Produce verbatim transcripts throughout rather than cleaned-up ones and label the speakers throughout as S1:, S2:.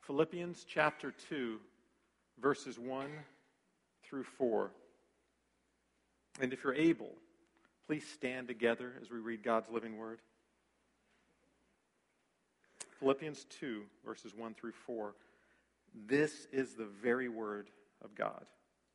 S1: Philippians chapter two, verses one through four. And if you're able, please stand together as we read God's living word. Philippians two, verses one through four. This is the very word of God.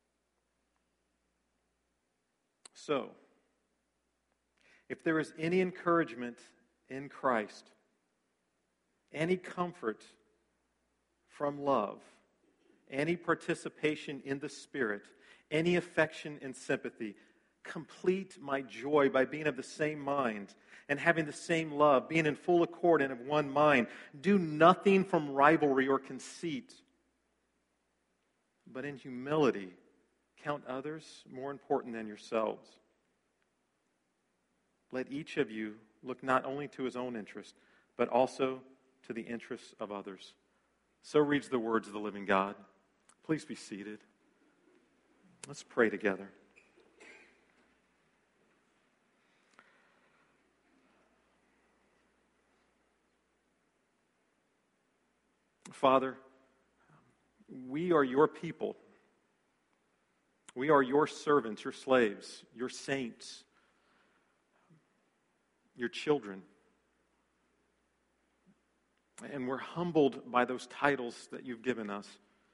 S1: So, if there is any encouragement in Christ, any comfort from love, any participation in the Spirit, any affection and sympathy, complete my joy by being of the same mind and having the same love, being in full accord and of one mind. Do nothing from rivalry or conceit, but in humility count others more important than yourselves. Let each of you look not only to his own interest, but also to the interests of others. So reads the words of the living God. Please be seated. Let's pray together. Father, we are your people. We are your servants, your slaves, your saints, your children. And we're humbled by those titles that you've given us.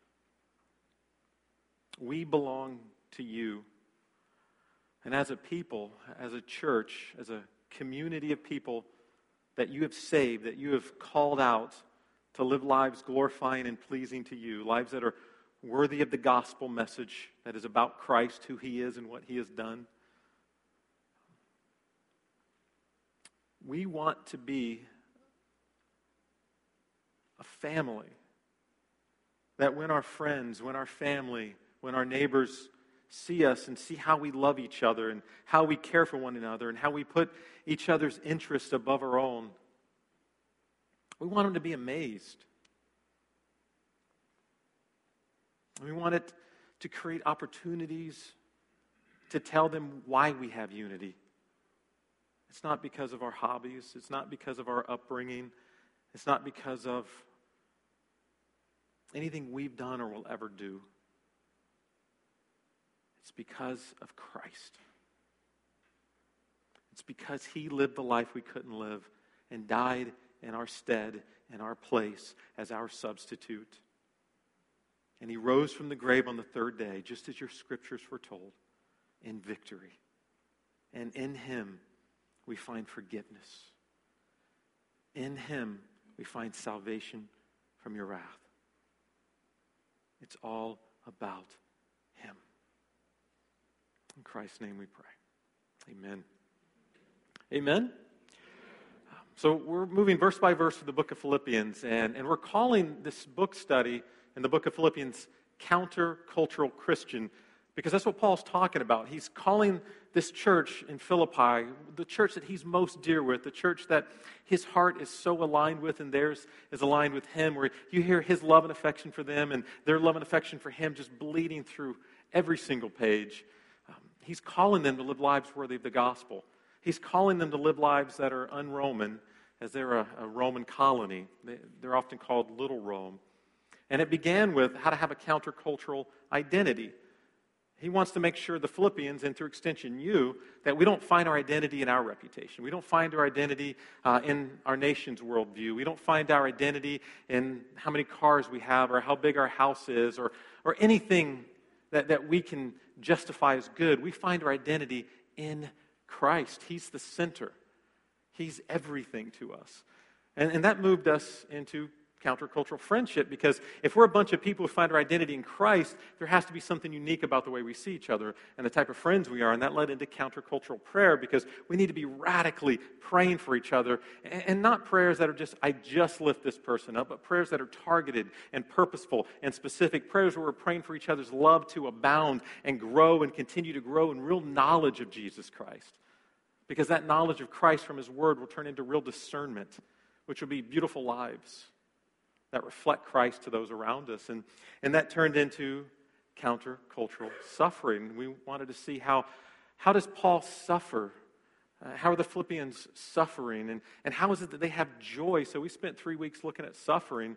S1: We belong to you. And as a people, as a church, as a community of people that you have saved, that you have called out to live lives glorifying and pleasing to you, lives that are worthy of the gospel message that is about Christ, who he is and what he has done. We want to be a family that when our friends, when our family, when our neighbors see us and see how we love each other and how we care for one another and how we put each other's interests above our own, we want them to be amazed. We want it to create opportunities to tell them why we have unity. It's not because of our hobbies. It's not because of our upbringing. It's not because of anything we've done or will ever do. It's because of Christ. It's because he lived the life we couldn't live and died in our stead, in our place, as our substitute. And he rose from the grave on the third day, just as your scriptures foretold, in victory. And in him we find forgiveness. In him we find salvation from your wrath. It's all about him. In Christ's name we pray. Amen. Amen. So we're moving verse by verse through the book of Philippians, and, and we're calling this book study in the book of Philippians countercultural Christian, because that's what Paul's talking about. He's calling this church in Philippi, the church that he's most dear with, the church that his heart is so aligned with and theirs is aligned with him, where you hear his love and affection for them and their love and affection for him just bleeding through every single page. Um, he's calling them to live lives worthy of the gospel. He's calling them to live lives that are un-Roman, as they're a, a Roman colony. They, they're often called Little Rome. And it began with how to have a countercultural identity. He wants to make sure the Philippians, and through extension you, that we don't find our identity in our reputation. We don't find our identity uh, in our nation's worldview. We don't find our identity in how many cars we have or how big our house is or, or anything that, that we can justify as good. We find our identity in Christ. He's the center. He's everything to us. And, and that moved us into countercultural friendship, because if we're a bunch of people who find our identity in Christ, there has to be something unique about the way we see each other and the type of friends we are, and that led into countercultural prayer, because we need to be radically praying for each other, and, and not prayers that are just, I just lift this person up, but prayers that are targeted and purposeful and specific, prayers where we're praying for each other's love to abound and grow and continue to grow in real knowledge of Jesus Christ, because that knowledge of Christ from his word will turn into real discernment, which will be beautiful lives that reflect Christ to those around us. And, and that turned into countercultural suffering. We wanted to see how, how does Paul suffer? Uh, how are the Philippians suffering? And, and how is it that they have joy? So we spent three weeks looking at suffering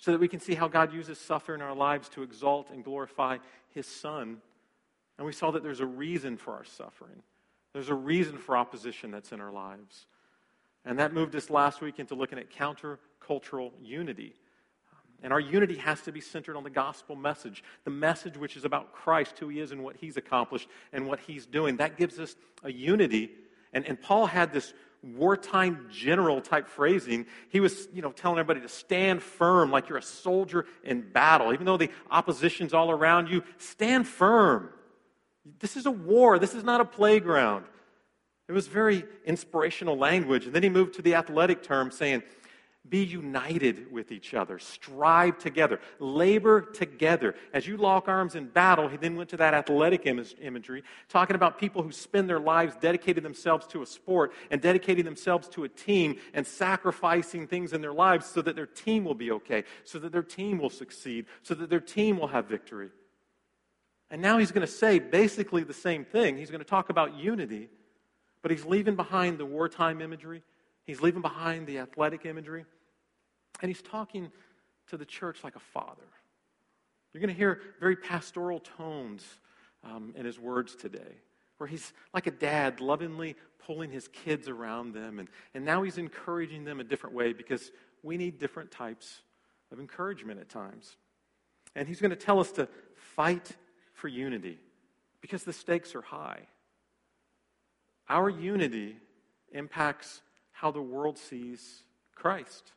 S1: so that we can see how God uses suffering in our lives to exalt and glorify His Son. And we saw that there's a reason for our suffering. There's a reason for opposition that's in our lives. And that moved us last week into looking at countercultural unity. And our unity has to be centered on the gospel message, the message which is about Christ, who He is and what He's accomplished and what He's doing. That gives us a unity. And, and Paul had this wartime general type phrasing. He was, you know, telling everybody to stand firm like you're a soldier in battle. Even though the opposition's all around you, stand firm. This is a war. This is not a playground. It was very inspirational language. And then he moved to the athletic term saying, be united with each other. Strive together. Labor together. As you lock arms in battle, he then went to that athletic im- imagery, talking about people who spend their lives dedicating themselves to a sport and dedicating themselves to a team and sacrificing things in their lives so that their team will be okay, so that their team will succeed, so that their team will have victory. And now he's going to say basically the same thing. He's going to talk about unity, but he's leaving behind the wartime imagery. He's leaving behind the athletic imagery. And he's talking to the church like a father. You're going to hear very pastoral tones um, in his words today, where he's like a dad lovingly pulling his kids around them. And, and now he's encouraging them a different way because we need different types of encouragement at times. And he's going to tell us to fight for unity because the stakes are high. Our unity impacts how the world sees Christ.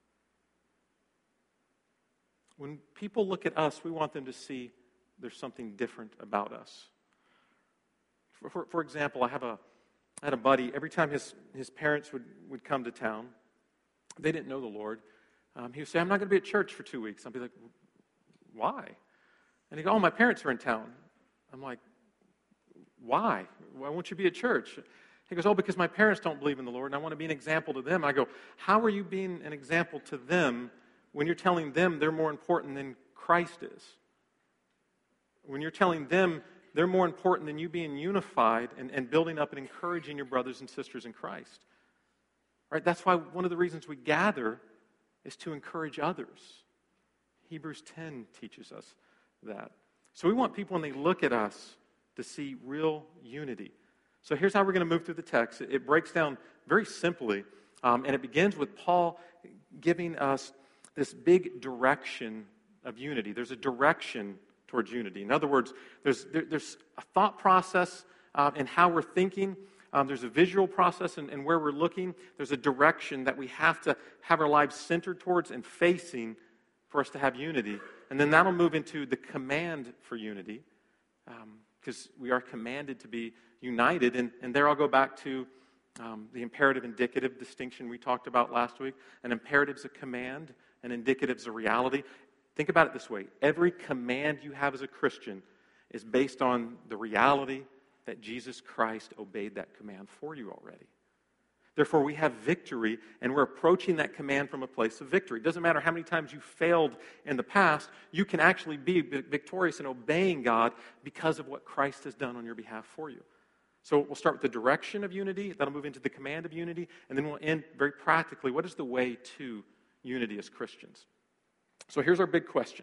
S1: When people look at us, we want them to see there's something different about us. For, for, for example, I have a I had a buddy, every time his, his parents would, would come to town, they didn't know the Lord. Um, he would say, I'm not going to be at church for two weeks. I'd be like, why? And he'd go, oh, my parents are in town. I'm like, why? Why won't you be at church? He goes, oh, because my parents don't believe in the Lord, and I want to be an example to them. I go, how are you being an example to them when you're telling them they're more important than Christ is? When you're telling them they're more important than you being unified and, and building up and encouraging your brothers and sisters in Christ. Right? That's why one of the reasons we gather is to encourage others. Hebrews ten teaches us that. So we want people, when they look at us, to see real unity. So here's how we're going to move through the text. It breaks down very simply, um, and it begins with Paul giving us this big direction of unity. There's a direction towards unity. In other words, there's there, there's a thought process uh, in how we're thinking. Um, there's a visual process in, in where we're looking. There's a direction that we have to have our lives centered towards and facing for us to have unity. And then that'll move into the command for unity, because um, we are commanded to be united. And, and there I'll go back to um, the imperative-indicative distinction we talked about last week. An imperative's a command, an indicative's a reality. Think about it this way. Every command you have as a Christian is based on the reality that Jesus Christ obeyed that command for you already. Therefore, we have victory, and we're approaching that command from a place of victory. It doesn't matter how many times you failed in the past, you can actually be victorious in obeying God because of what Christ has done on your behalf for you. So we'll start with the direction of unity, that'll move into the command of unity, and then we'll end very practically, what is the way to unity as Christians? So here's our big question.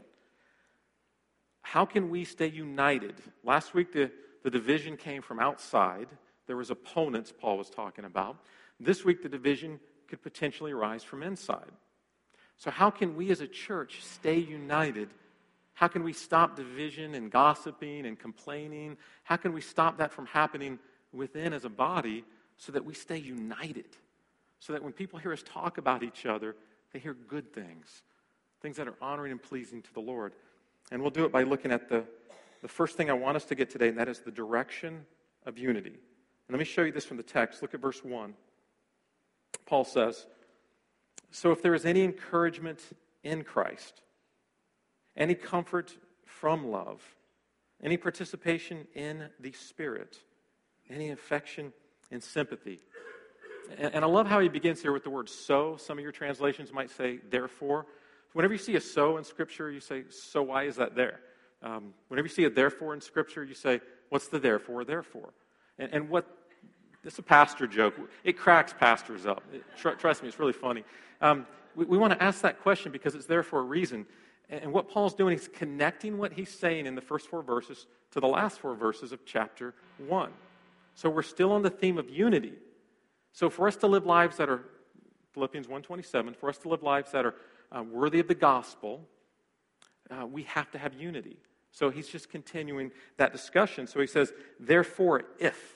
S1: How can we stay united? Last week, the, the division came from outside. There was opponents Paul was talking about. This week, the division could potentially arise from inside. So how can we as a church stay united? How can we stop division and gossiping and complaining? How can we stop that from happening within as a body so that we stay united? So that when people hear us talk about each other, they hear good things, things that are honoring and pleasing to the Lord. And we'll do it by looking at the, the first thing I want us to get today, and that is the direction of unity. And let me show you this from the text. Look at verse one. Paul says, so if there is any encouragement in Christ, any comfort from love, any participation in the Spirit, any affection and sympathy. And, and I love how he begins here with the word so. Some of your translations might say therefore. Whenever you see a so in Scripture, you say, so why is that there? Um, whenever you see a therefore in Scripture, you say, what's the therefore, therefore? And, and what It's a pastor joke. It cracks pastors up. It, tr- trust me, it's really funny. Um, we, we want to ask that question because it's there for a reason. And, and what Paul's doing is connecting what he's saying in the first four verses to the last four verses of chapter one. So we're still on the theme of unity. So for us to live lives that are, Philippians one twenty-seven, for us to live lives that are uh, worthy of the gospel, uh, we have to have unity. So he's just continuing that discussion. So he says, therefore, if.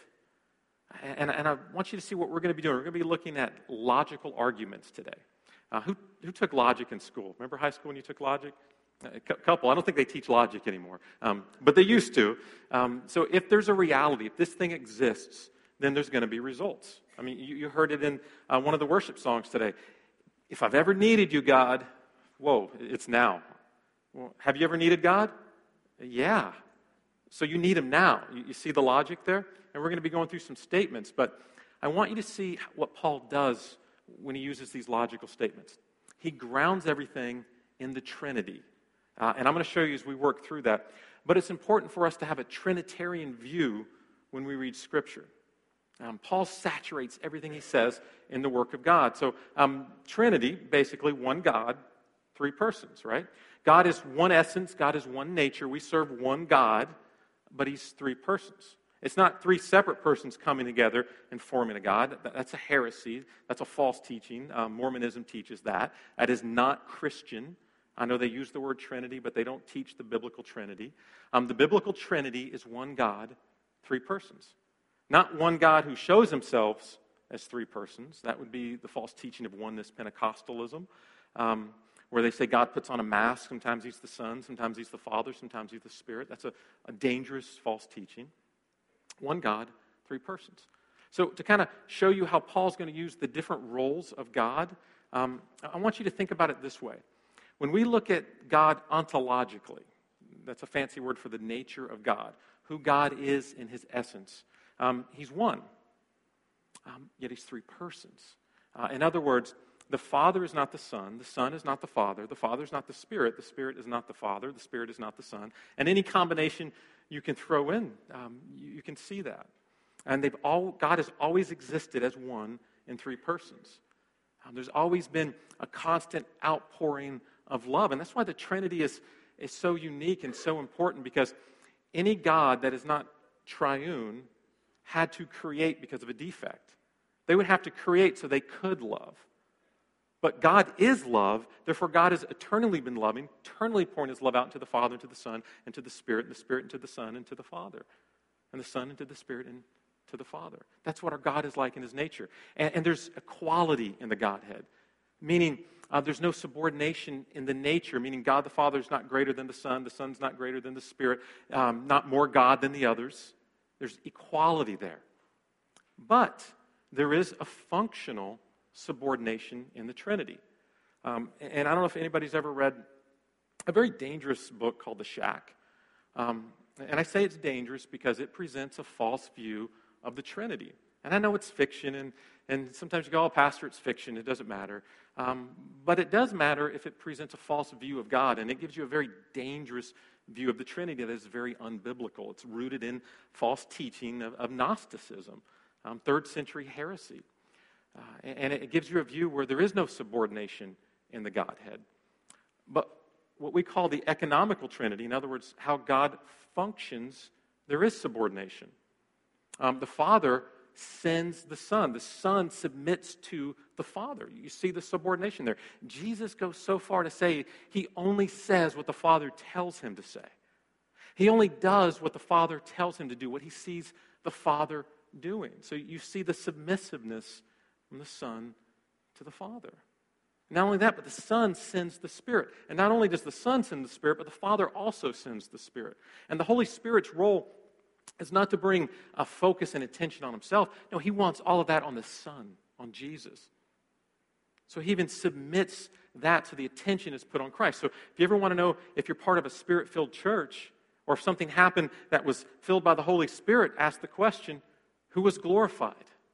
S1: And, and I want you to see what we're going to be doing. We're going to be looking at logical arguments today. Uh, who, who took logic in school? Remember high school when you took logic? A couple. I don't think they teach logic anymore. Um, but they used to. Um, so if there's a reality, if this thing exists, then there's going to be results. I mean, you, you heard it in uh, one of the worship songs today. If I've ever needed you, God, whoa, it's now. Well, have you ever needed God? Yeah. So you need him now. You, you see the logic there? And we're going to be going through some statements, but I want you to see what Paul does when he uses these logical statements. He grounds everything in the Trinity. Uh, and I'm going to show you as we work through that. But it's important for us to have a Trinitarian view when we read Scripture. Um, Paul saturates everything he says in the work of God. So um, Trinity, basically one God, three persons, right? God is one essence. God is one nature. We serve one God, but he's three persons. It's not three separate persons coming together and forming a God. That's a heresy. That's a false teaching. Um, Mormonism teaches that. That is not Christian. I know they use the word Trinity, but they don't teach the biblical Trinity. Um, the biblical Trinity is one God, three persons. Not one God who shows himself as three persons. That would be the false teaching of oneness Pentecostalism, um, where they say God puts on a mask. Sometimes he's the Son, sometimes he's the Father, sometimes he's the Spirit. That's a, a dangerous false teaching. One God, three persons. So to kind of show you how Paul's going to use the different roles of God, um, I want you to think about it this way. When we look at God ontologically, that's a fancy word for the nature of God, who God is in his essence, um, he's one, um, yet he's three persons. Uh, in other words, the Father is not the Son, the Son is not the Father, the Father is not the Spirit, the Spirit is not the Father, the Spirit is not the Son, and any combination you can throw in, um, you, you can see that. And they've all God has always existed as one in three persons. Um, there's always been a constant outpouring of love, and that's why the Trinity is, is so unique and so important, because any God that is not triune had to create because of a defect. They would have to create so they could love. But God is love, therefore God has eternally been loving, eternally pouring his love out into the Father, and to the Son, and to the Spirit, and the Spirit into the Son, and to the Father, and the Son into the Spirit, and to the Father. That's what our God is like in his nature. And, and there's equality in the Godhead, meaning uh, there's no subordination in the nature, meaning God the Father is not greater than the Son, the Son's not greater than the Spirit, um, not more God than the others. There's equality there. But there is a functional subordination in the Trinity. Um, and I don't know if anybody's ever read a very dangerous book called The Shack. Um, and I say it's dangerous because it presents a false view of the Trinity. And I know it's fiction, and, and sometimes you go, oh, Pastor, it's fiction, it doesn't matter. Um, but it does matter if it presents a false view of God, and it gives you a very dangerous view of the Trinity that is very unbiblical. It's rooted in false teaching of, of Gnosticism, um, third century heresy. Uh, and it gives you a view where there is no subordination in the Godhead. But what we call the economical Trinity, in other words, how God functions, there is subordination. Um, the Father sends the Son. The Son submits to the Father. You see the subordination there. Jesus goes so far to say he only says what the Father tells him to say. He only does what the Father tells him to do, what he sees the Father doing. So you see the submissiveness from the Son to the Father. Not only that, but the Son sends the Spirit. And not only does the Son send the Spirit, but the Father also sends the Spirit. And the Holy Spirit's role is not to bring a focus and attention on himself. No, he wants all of that on the Son, on Jesus. So he even submits that to the attention is put on Christ. So if you ever want to know if you're part of a Spirit-filled church, or if something happened that was filled by the Holy Spirit, ask the question, who was glorified?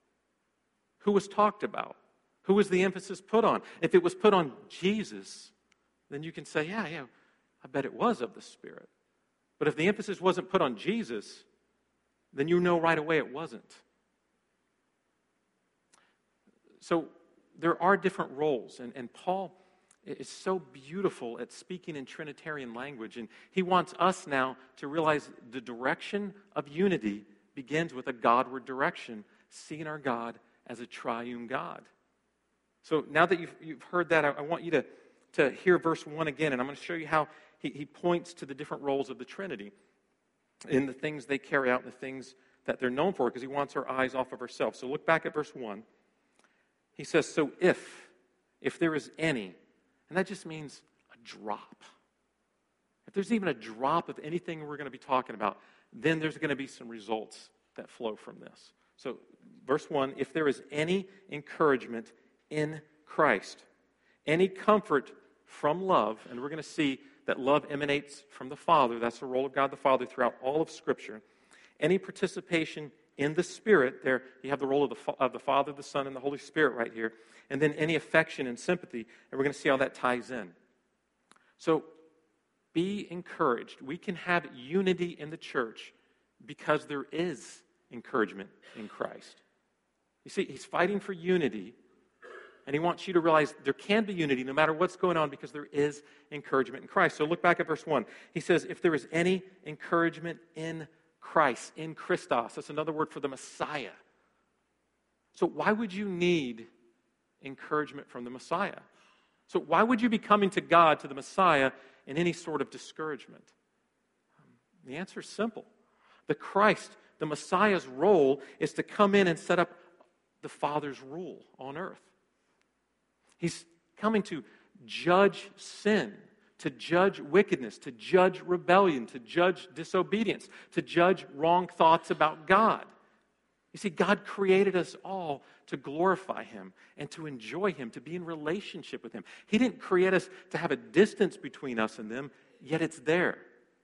S1: Who was talked about? Who was the emphasis put on? If it was put on Jesus, then you can say, yeah, yeah, I bet it was of the Spirit. But if the emphasis wasn't put on Jesus, then you know right away it wasn't. So there are different roles, and, and Paul is so beautiful at speaking in Trinitarian language, and he wants us now to realize the direction of unity begins with a Godward direction, seeing our God as a triune God. So now that you've, you've heard that, I, I want you to, to hear verse one again, and I'm going to show you how he, he points to the different roles of the Trinity in the things they carry out and the things that they're known for, because he wants our eyes off of ourselves. So look back at verse one. He says, so if, if there is any, and that just means a drop. If there's even a drop of anything we're going to be talking about, then there's going to be some results that flow from this. So verse one, if there is any encouragement in Christ, any comfort from love, and we're going to see that love emanates from the Father. That's the role of God the Father throughout all of Scripture. Any participation in the Spirit, there you have the role of the, of the Father, the Son, and the Holy Spirit right here. And then any affection and sympathy, and we're going to see how that ties in. So be encouraged. We can have unity in the church because there is encouragement in Christ. You see, he's fighting for unity, and he wants you to realize there can be unity no matter what's going on because there is encouragement in Christ. So look back at verse one. He says, if there is any encouragement in Christ, in Christos. That's another word for the Messiah. So why would you need encouragement from the Messiah? So why would you be coming to God, to the Messiah, in any sort of discouragement? Um, the answer is simple. The Christ, the Messiah's role is to come in and set up the Father's rule on earth. He's coming to judge sin, to judge wickedness, to judge rebellion, to judge disobedience, to judge wrong thoughts about God. You see, God created us all to glorify Him and to enjoy Him, to be in relationship with Him. He didn't create us to have a distance between us and them, yet it's there.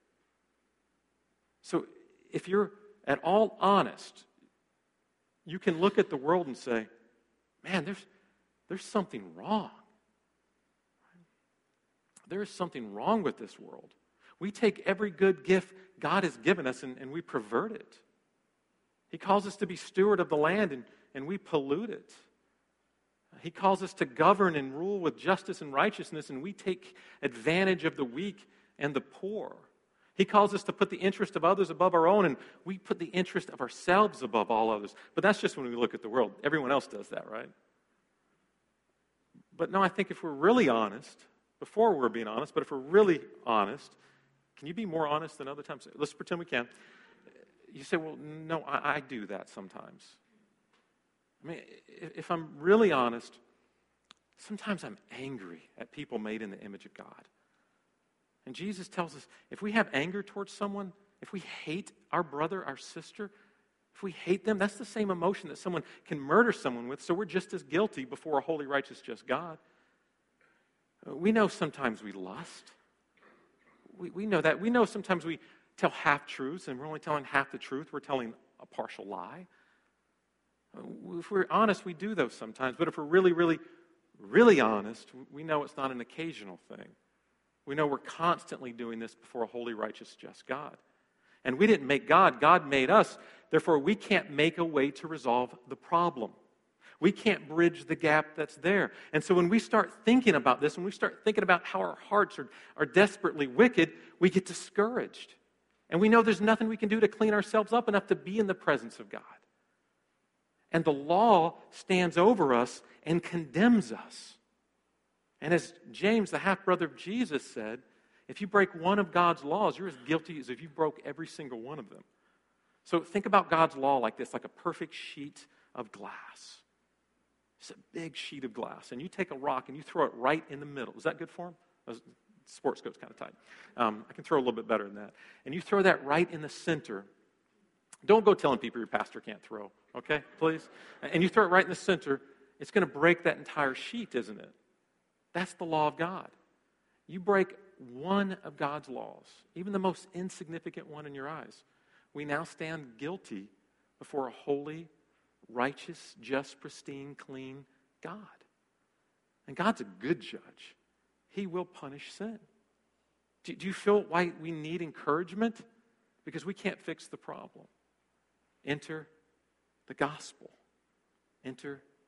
S1: So if you're at all honest, you can look at the world and say, man, there's, there's something wrong. There is something wrong with this world. We take every good gift God has given us and, and we pervert it. He calls us to be steward of the land and, and we pollute it. He calls us to govern and rule with justice and righteousness and we take advantage of the weak and the poor. He calls us to put the interest of others above our own and we put the interest of ourselves above all others. But that's just when we look at the world. Everyone else does that, right? But no, I think if we're really honest, before we're being honest, but if we're really honest, can you be more honest than other times? Let's pretend we can. You say, well, no, I, I do that sometimes. I mean, if, if I'm really honest, sometimes I'm angry at people made in the image of God. And Jesus tells us, if we have anger towards someone, if we hate our brother, our sister, if we hate them, that's the same emotion that someone can murder someone with, so we're just as guilty before a holy, righteous, just God. We know sometimes we lust. We, we know that. We know sometimes we tell half-truths, and we're only telling half the truth. We're telling a partial lie. If we're honest, we do those sometimes. But if we're really, really, really honest, we know it's not an occasional thing. We know we're constantly doing this before a holy, righteous, just God. And we didn't make God. God made us. Therefore, we can't make a way to resolve the problem. We can't bridge the gap that's there. And so when we start thinking about this, when we start thinking about how our hearts are, are desperately wicked, we get discouraged. And we know there's nothing we can do to clean ourselves up enough to be in the presence of God. And the law stands over us and condemns us. And as James, the half-brother of Jesus, said, if you break one of God's laws, you're as guilty as if you broke every single one of them. So think about God's law like this, like a perfect sheet of glass. It's a big sheet of glass, and you take a rock and you throw it right in the middle. Is that good for him? Sports coat's kind of tight. Um, I can throw a little bit better than that. And you throw that right in the center. Don't go telling people your pastor can't throw, okay, please? And you throw it right in the center. It's going to break that entire sheet, isn't it? That's the law of God. You break one of God's laws, even the most insignificant one in your eyes. We now stand guilty before a holy, righteous, just, pristine, clean God. And God's a good judge. He will punish sin. Do, do you feel why we need encouragement? Because we can't fix the problem. Enter the gospel. Enter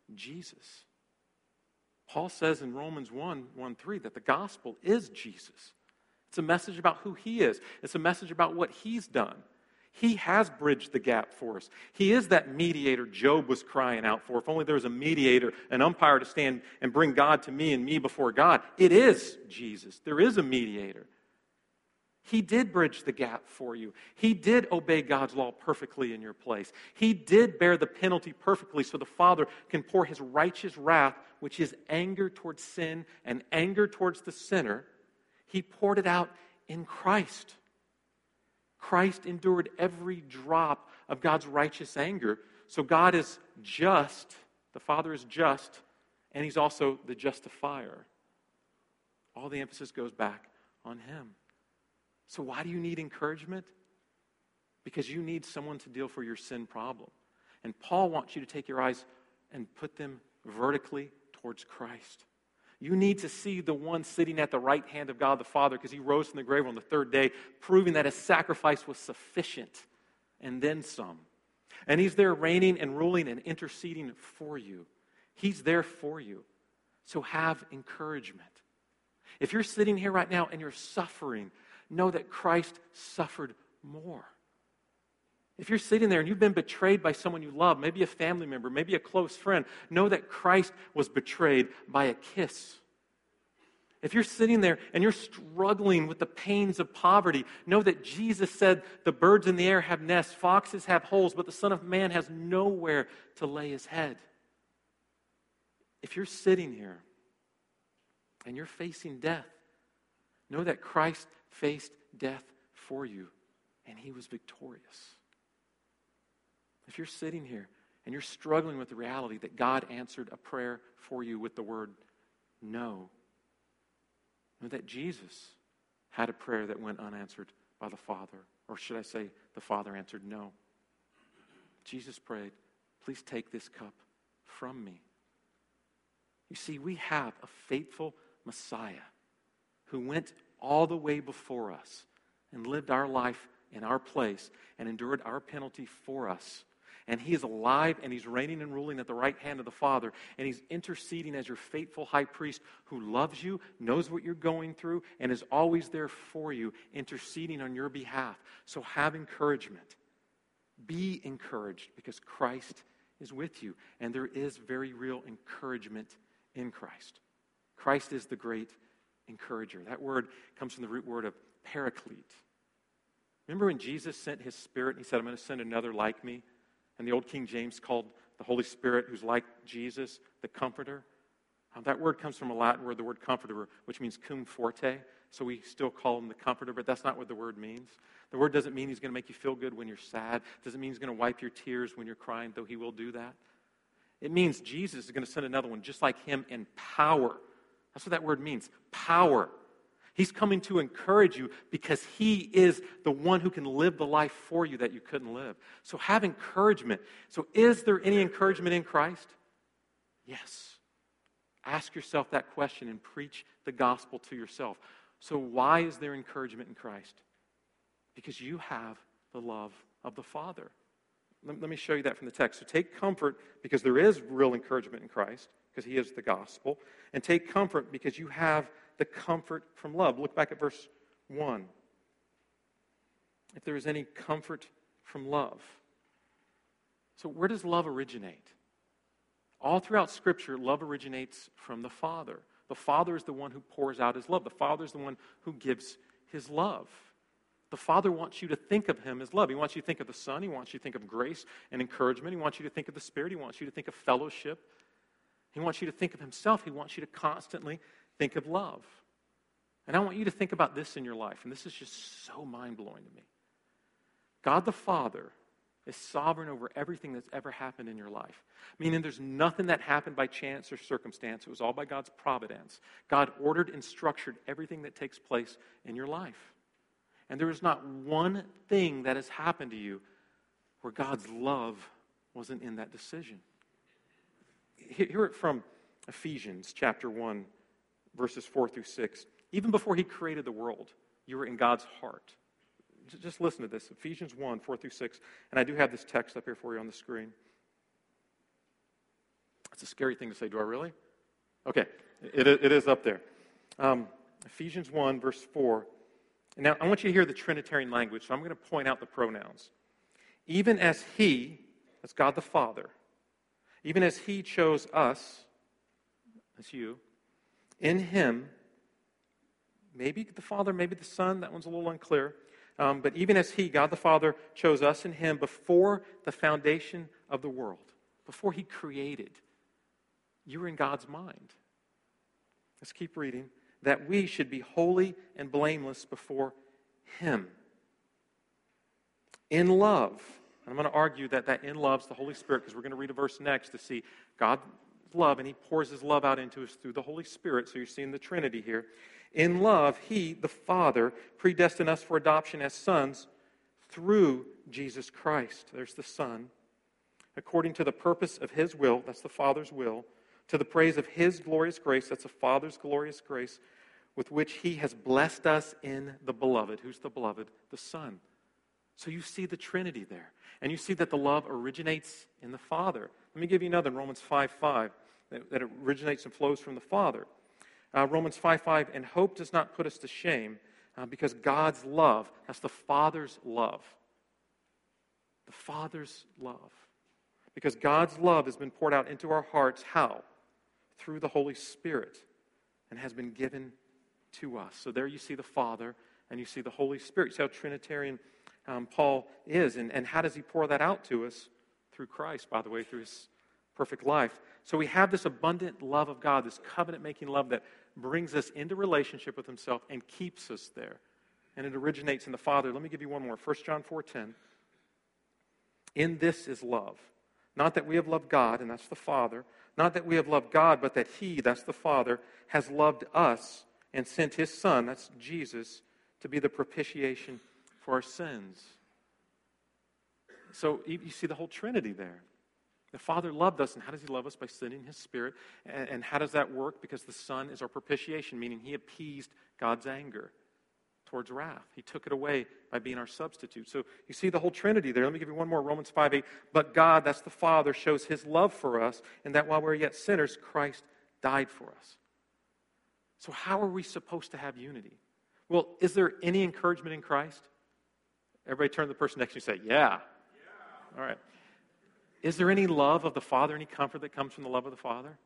S1: Jesus. Paul says in Romans one, one, three that the gospel is Jesus. It's a message about who he is. It's a message about what he's done. He has bridged the gap for us. He is that mediator Job was crying out for. If only there was a mediator, an umpire to stand and bring God to me and me before God. It is Jesus. There is a mediator. He did bridge the gap for you. He did obey God's law perfectly in your place. He did bear the penalty perfectly so the Father can pour his righteous wrath, which is anger towards sin and anger towards the sinner. He poured it out in Christ. Christ endured every drop of God's righteous anger. So God is just, the Father is just, and he's also the justifier. All the emphasis goes back on him. So why do you need encouragement? Because you need someone to deal for your sin problem. And Paul wants you to take your eyes and put them vertically towards Christ. You need to see the one sitting at the right hand of God the Father because he rose from the grave on the third day, proving that his sacrifice was sufficient and then some. And he's there reigning and ruling and interceding for you. He's there for you. So have encouragement. If you're sitting here right now and you're suffering, know that Christ suffered more. If you're sitting there and you've been betrayed by someone you love, maybe a family member, maybe a close friend, know that Christ was betrayed by a kiss. If you're sitting there and you're struggling with the pains of poverty, know that Jesus said the birds in the air have nests, foxes have holes, but the Son of Man has nowhere to lay his head. If you're sitting here and you're facing death, know that Christ faced death for you and he was victorious. If you're sitting here and you're struggling with the reality that God answered a prayer for you with the word no, know that Jesus had a prayer that went unanswered by the Father. Or should I say, the Father answered no. Jesus prayed, please take this cup from me. You see, we have a faithful Messiah who went all the way before us and lived our life in our place and endured our penalty for us. And he is alive and he's reigning and ruling at the right hand of the Father. And he's interceding as your faithful high priest who loves you, knows what you're going through, and is always there for you, interceding on your behalf. So have encouragement. Be encouraged because Christ is with you. And there is very real encouragement in Christ. Christ is the great encourager. That word comes from the root word of paraclete. Remember when Jesus sent his Spirit and he said, I'm going to send another like me? And the old King James called the Holy Spirit, who's like Jesus, the Comforter. Um, that word comes from a Latin word, the word comforter, which means cum forte. So we still call him the Comforter, but that's not what the word means. The word doesn't mean he's going to make you feel good when you're sad. Doesn't mean he's going to wipe your tears when you're crying, though he will do that. It means Jesus is going to send another one just like him in power. That's what that word means, power. He's coming to encourage you because he is the one who can live the life for you that you couldn't live. So have encouragement. So is there any encouragement in Christ? Yes. Ask yourself that question and preach the gospel to yourself. So why is there encouragement in Christ? Because you have the love of the Father. Let, let me show you that from the text. So take comfort because there is real encouragement in Christ, because he is the gospel. And take comfort because you have the comfort from love. Look back at verse one. If there is any comfort from love. So where does love originate? All throughout Scripture, love originates from the Father. The Father is the one who pours out his love. The Father is the one who gives his love. The Father wants you to think of him as love. He wants you to think of the Son. He wants you to think of grace and encouragement. He wants you to think of the Spirit. He wants you to think of fellowship. He wants you to think of himself. He wants you to constantly think of love. And I want you to think about this in your life, and this is just so mind-blowing to me. God the Father is sovereign over everything that's ever happened in your life. Meaning there's nothing that happened by chance or circumstance. It was all by God's providence. God ordered and structured everything that takes place in your life. And there is not one thing that has happened to you where God's love wasn't in that decision. Hear it from Ephesians chapter one, verses four through six. Even before he created the world, you were in God's heart. Just listen to this. Ephesians one, four through six. And I do have this text up here for you on the screen. That's a scary thing to say. Do I really? Okay, it, it is up there. Um, Ephesians one, verse four. Now, I want you to hear the Trinitarian language, so I'm going to point out the pronouns. Even as He, that's God the Father, even as He chose us, that's you, in Him, maybe the Father, maybe the Son, that one's a little unclear, um, but even as He, God the Father, chose us in Him before the foundation of the world, before He created, you were in God's mind. Let's keep reading. That we should be holy and blameless before Him. In love. And I'm going to argue that that in love is the Holy Spirit, because we're going to read a verse next to see God's love, and He pours His love out into us through the Holy Spirit. So you're seeing the Trinity here. In love, He, the Father, predestined us for adoption as sons through Jesus Christ. There's the Son. According to the purpose of His will, that's the Father's will, to the praise of His glorious grace, that's the Father's glorious grace, with which He has blessed us in the Beloved. Who's the Beloved? The Son. So you see the Trinity there. And you see that the love originates in the Father. Let me give you another in Romans five five, that, that it originates and flows from the Father. Uh, Romans five five, and hope does not put us to shame, uh, because God's love, that's the Father's love. The Father's love. Because God's love has been poured out into our hearts. How? Through the Holy Spirit, and has been given to us. So there you see the Father, and you see the Holy Spirit. You see how Trinitarian um, Paul is, and, and how does he pour that out to us? Through Christ, by the way, through His perfect life. So we have this abundant love of God, this covenant-making love that brings us into relationship with Himself and keeps us there. And it originates in the Father. Let me give you one more. First John four ten. In this is love. Not that we have loved God, and that's the Father. Not that we have loved God, but that He, that's the Father, has loved us and sent His Son, that's Jesus, to be the propitiation for our sins. So you see the whole Trinity there. The Father loved us, and how does He love us? By sending His Spirit. And, and how does that work? Because the Son is our propitiation, meaning He appeased God's anger towards wrath. He took it away by being our substitute. So you see the whole Trinity there. Let me give you one more. Romans five eight. But God, that's the Father, shows His love for us, and that while we're yet sinners, Christ died for us. So how are we supposed to have unity? Well, is there any encouragement in Christ? Everybody turn to the person next to you and say, yeah. yeah. All right. Is there any love of the Father, any comfort that comes from the love of the Father?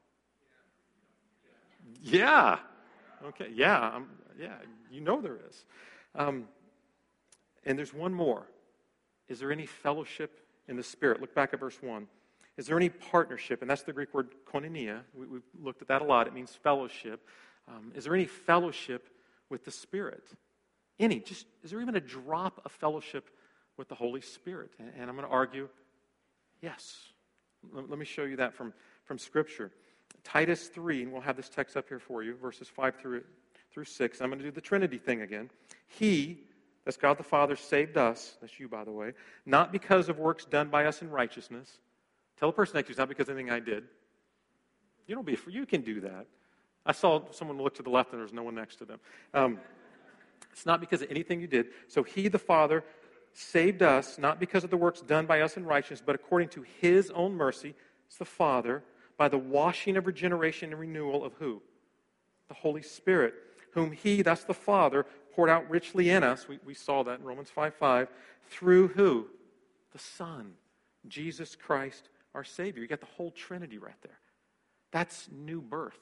S1: Yeah. Okay, yeah, um, yeah, you know there is. Um, and there's one more. Is there any fellowship in the Spirit? Look back at verse one. Is there any partnership? And that's the Greek word koinonia. We, we've looked at that a lot. It means fellowship. Um, is there any fellowship with the Spirit? Any. Just, is there even a drop of fellowship with the Holy Spirit? And, and I'm going to argue, yes. Let, let me show you that from, from Scripture. Titus three, and we'll have this text up here for you, verses five through, through six. I'm going to do the Trinity thing again. He, that's God the Father, saved us, that's you, by the way, not because of works done by us in righteousness. Tell the person next to you, it's not because of anything I did. You don't be, you can do that. I saw someone look to the left and there's no one next to them. Um, it's not because of anything you did. So He, the Father, saved us, not because of the works done by us in righteousness, but according to His own mercy, it's the Father, by the washing of regeneration and renewal of who? The Holy Spirit, whom He, that's the Father, poured out richly in us. We, we saw that in Romans five five. Through who? The Son, Jesus Christ, our Savior. You got the whole Trinity right there. That's new birth.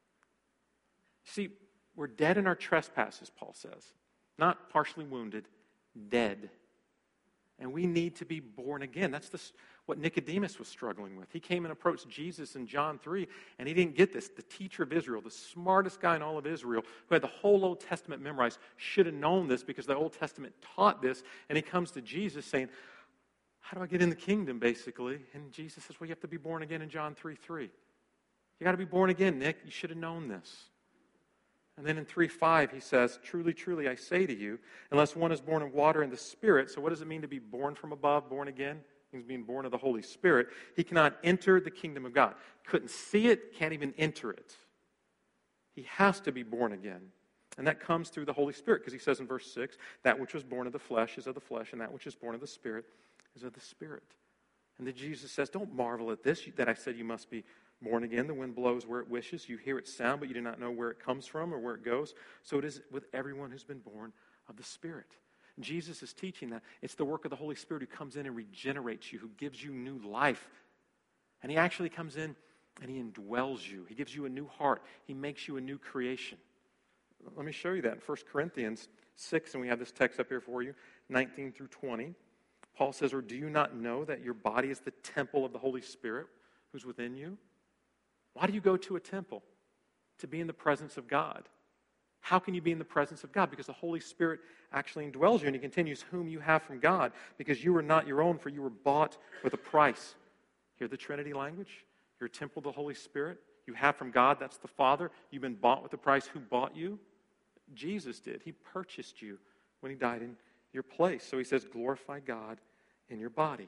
S1: See, we're dead in our trespasses, Paul says. Not partially wounded, dead. And we need to be born again. That's the, what Nicodemus was struggling with. He came and approached Jesus in John three, and he didn't get this. The teacher of Israel, the smartest guy in all of Israel, who had the whole Old Testament memorized, should have known this because the Old Testament taught this. And he comes to Jesus saying, how do I get in the kingdom, basically? And Jesus says, well, you have to be born again in John three three. You got to be born again, Nick. You should have known this. And then in three five, he says, truly, truly, I say to you, unless one is born of water and the Spirit. So what does it mean to be born from above, born again? It means being born of the Holy Spirit. He cannot enter the kingdom of God. Couldn't see it, can't even enter it. He has to be born again. And that comes through the Holy Spirit, because he says in verse six, that which was born of the flesh is of the flesh, and that which is born of the Spirit is of the Spirit. And then Jesus says, don't marvel at this, that I said you must be Born again, the wind blows where it wishes. You hear its sound, but you do not know where it comes from or where it goes. So it is with everyone who's been born of the Spirit. Jesus is teaching that. It's the work of the Holy Spirit who comes in and regenerates you, who gives you new life. And he actually comes in and he indwells you. He gives you a new heart. He makes you a new creation. Let me show you that in First Corinthians six, and we have this text up here for you, nineteen through twenty. Paul says, or do you not know that your body is the temple of the Holy Spirit who's within you? Why do you go to a temple? To be in the presence of God. How can you be in the presence of God? Because the Holy Spirit actually indwells you. And he continues, whom you have from God, because you are not your own, for you were bought with a price. Hear the Trinity language? You're a temple of the Holy Spirit. You have from God, that's the Father. You've been bought with a price. Who bought you? Jesus did. He purchased you when he died in your place. So he says, glorify God in your body.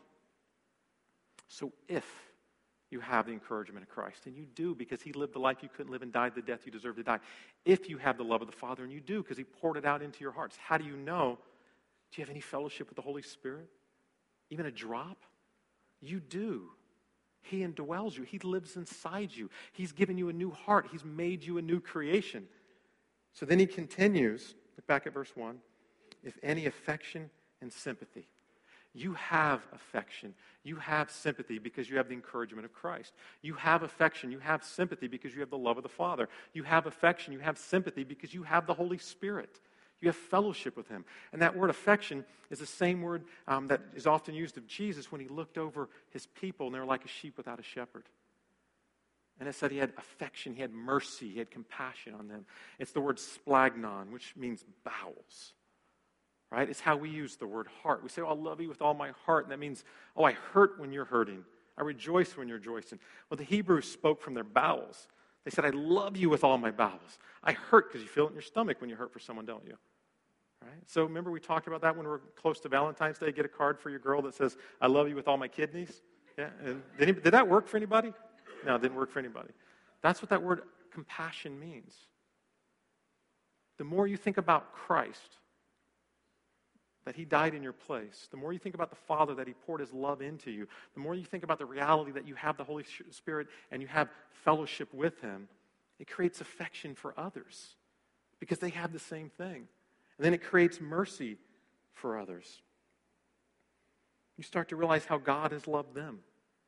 S1: So if you have the encouragement of Christ, and you do because he lived the life you couldn't live and died the death you deserve to die. If you have the love of the Father, and you do because he poured it out into your hearts. How do you know? Do you have any fellowship with the Holy Spirit? Even a drop? You do. He indwells you. He lives inside you. He's given you a new heart. He's made you a new creation. So then he continues, look back at verse one, if any affection and sympathy. You have affection. You have sympathy because you have the encouragement of Christ. You have affection. You have sympathy because you have the love of the Father. You have affection. You have sympathy because you have the Holy Spirit. You have fellowship with him. And that word affection is the same word um, that is often used of Jesus when he looked over his people and they were like a sheep without a shepherd. And it said he had affection, he had mercy, he had compassion on them. It's the word splagnon, which means bowels. Right? It's how we use the word heart. We say, oh, I love you with all my heart. And that means, oh, I hurt when you're hurting. I rejoice when you're rejoicing. Well, the Hebrews spoke from their bowels. They said, I love you with all my bowels. I hurt because you feel it in your stomach when you hurt for someone, don't you? Right? So remember we talked about that when we're close to Valentine's Day? Get a card for your girl that says, I love you with all my kidneys. Yeah? And did, any, did that work for anybody? No, it didn't work for anybody. That's what that word compassion means. The more you think about Christ, that he died in your place, the more you think about the Father, that he poured his love into you, the more you think about the reality that you have the Holy Spirit and you have fellowship with him, it creates affection for others because they have the same thing. And then it creates mercy for others. You start to realize how God has loved them.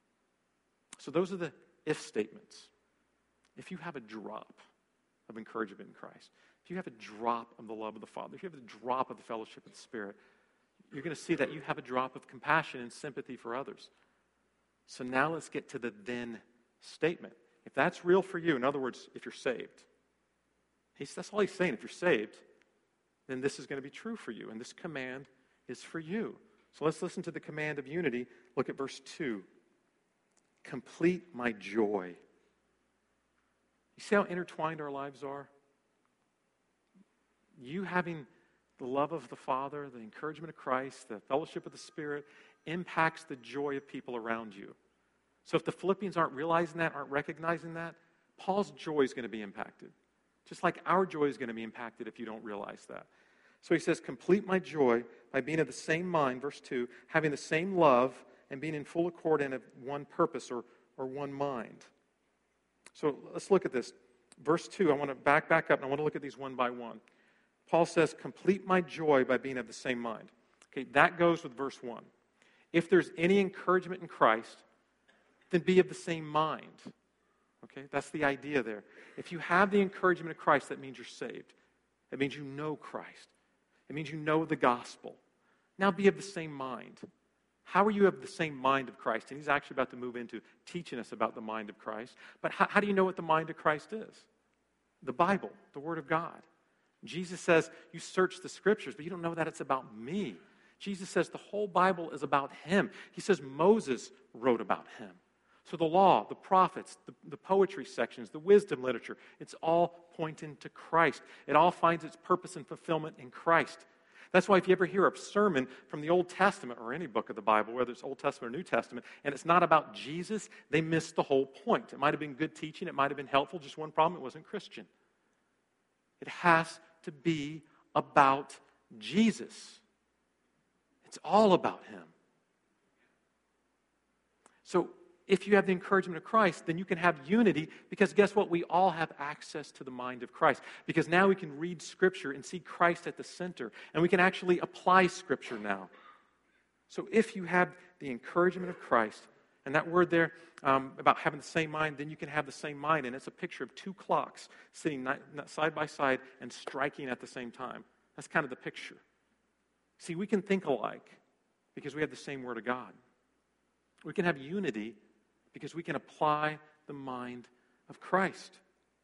S1: So those are the if statements. If you have a drop of encouragement in Christ, if you have a drop of the love of the Father, if you have a drop of the fellowship of the Spirit, you're going to see that you have a drop of compassion and sympathy for others. So now let's get to the then statement. If that's real for you, in other words, if you're saved, he's, that's all he's saying. If you're saved, then this is going to be true for you. And this command is for you. So let's listen to the command of unity. Look at verse two. Complete my joy. You see how intertwined our lives are? You having the love of the Father, the encouragement of Christ, the fellowship of the Spirit impacts the joy of people around you. So if the Philippians aren't realizing that, aren't recognizing that, Paul's joy is going to be impacted. Just like our joy is going to be impacted if you don't realize that. So he says, complete my joy by being of the same mind, verse two, having the same love and being in full accord and of one purpose or, or one mind. So let's look at this. Verse two, I want to back back up and I want to look at these one by one. Paul says, complete my joy by being of the same mind. Okay, that goes with verse one. If there's any encouragement in Christ, then be of the same mind. Okay, that's the idea there. If you have the encouragement of Christ, that means you're saved. It means you know Christ. It means you know the gospel. Now be of the same mind. How are you of the same mind of Christ? And he's actually about to move into teaching us about the mind of Christ. But how, how do you know what the mind of Christ is? The Bible, the Word of God. Jesus says, you search the Scriptures, but you don't know that it's about me. Jesus says the whole Bible is about him. He says Moses wrote about him. So the law, the prophets, the, the poetry sections, the wisdom literature, it's all pointing to Christ. It all finds its purpose and fulfillment in Christ. That's why if you ever hear a sermon from the Old Testament or any book of the Bible, whether it's Old Testament or New Testament, and it's not about Jesus, they miss the whole point. It might have been good teaching. It might have been helpful. Just one problem, it wasn't Christian. It has to be about Jesus. It's all about him. So if you have the encouragement of Christ, then you can have unity, because guess what? We all have access to the mind of Christ, because now we can read Scripture and see Christ at the center, and we can actually apply Scripture now. So if you have the encouragement of Christ, and that word there um, about having the same mind, then you can have the same mind, and it's a picture of two clocks sitting side by side and striking at the same time. That's kind of the picture. See, we can think alike because we have the same Word of God. We can have unity because we can apply the mind of Christ.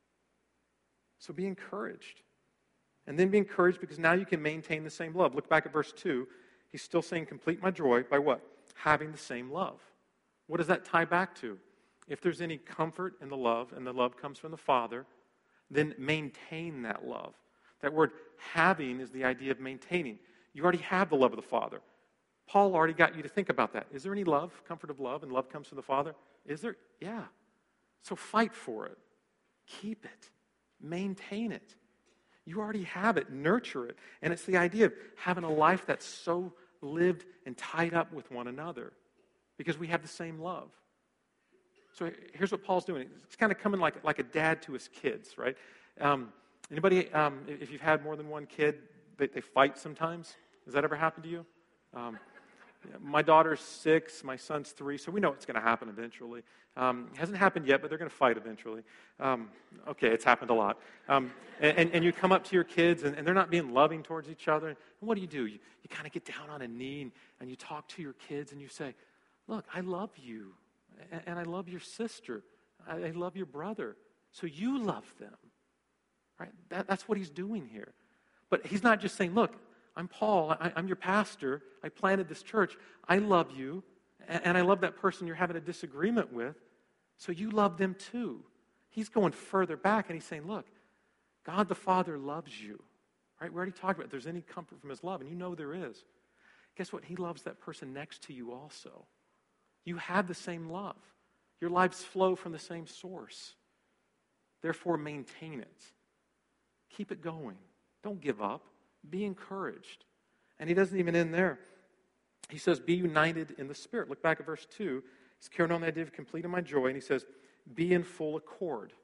S1: So be encouraged. And then be encouraged because now you can maintain the same love. Look back at verse two. He's still saying, complete my joy by what? Having the same love. What does that tie back to? If there's any comfort in the love, and the love comes from the Father, then maintain that love. That word having is the idea of maintaining. You already have the love of the Father. Paul already got you to think about that. Is there any love, comfort of love, and love comes from the Father? Is there? Yeah. So fight for it. Keep it. Maintain it. You already have it. Nurture it. And it's the idea of having a life that's so lived and tied up with one another because we have the same love. So here's what Paul's doing. It's kind of coming like, like a dad to his kids, right? Um, anybody, um, if you've had more than one kid, they, they fight sometimes? Has that ever happened to you? Um, my daughter's six, my son's three, so we know it's going to happen eventually. Um, it hasn't happened yet, but they're going to fight eventually. Um, okay, it's happened a lot. Um, and, and you come up to your kids, and, and they're not being loving towards each other. And what do you do? You, you kind of get down on a knee, and, and you talk to your kids, and you say, look, I love you, and, and I love your sister. I, I love your brother. So you love them. Right? That, that's what he's doing here. But he's not just saying, look, I'm Paul, I, I'm your pastor, I planted this church, I love you, and, and I love that person you're having a disagreement with, so you love them too. He's going further back, and he's saying, look, God the Father loves you. Right? We already talked about if there's any comfort from his love, and you know there is. Guess what? He loves that person next to you also. You have the same love. Your lives flow from the same source. Therefore, maintain it. Keep it going. Don't give up. Be encouraged. And he doesn't even end there. He says, be united in the Spirit. Look back at verse two. He's carrying on the idea of completing my joy, and he says, be in full accord.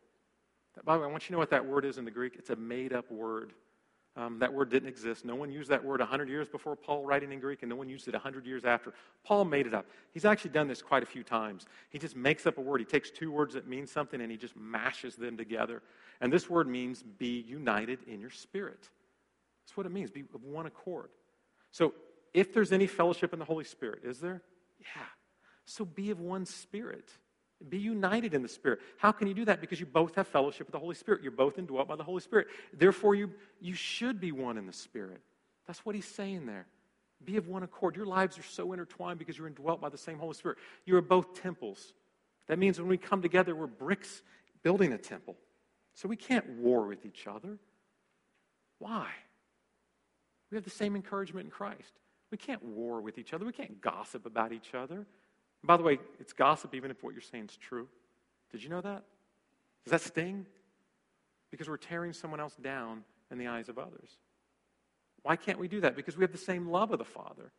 S1: By the way, I want you to know what that word is in the Greek. It's a made-up word. Um, that word didn't exist. No one used that word one hundred years before Paul writing in Greek, and no one used it one hundred years after. Paul made it up. He's actually done this quite a few times. He just makes up a word. He takes two words that mean something, and he just mashes them together. And this word means be united in your spirit. That's what it means, be of one accord. So if there's any fellowship in the Holy Spirit, is there? Yeah. So be of one spirit. Be united in the Spirit. How can you do that? Because you both have fellowship with the Holy Spirit. You're both indwelt by the Holy Spirit. Therefore, you, you should be one in the Spirit. That's what he's saying there. Be of one accord. Your lives are so intertwined because you're indwelt by the same Holy Spirit. You are both temples. That means when we come together, we're bricks building a temple. So we can't war with each other. Why? We have the same encouragement in Christ. We can't war with each other. We can't gossip about each other. And by the way, it's gossip even if what you're saying is true. Did you know that? Does that sting? Because we're tearing someone else down in the eyes of others. Why can't we do that? Because we have the same love of the Father.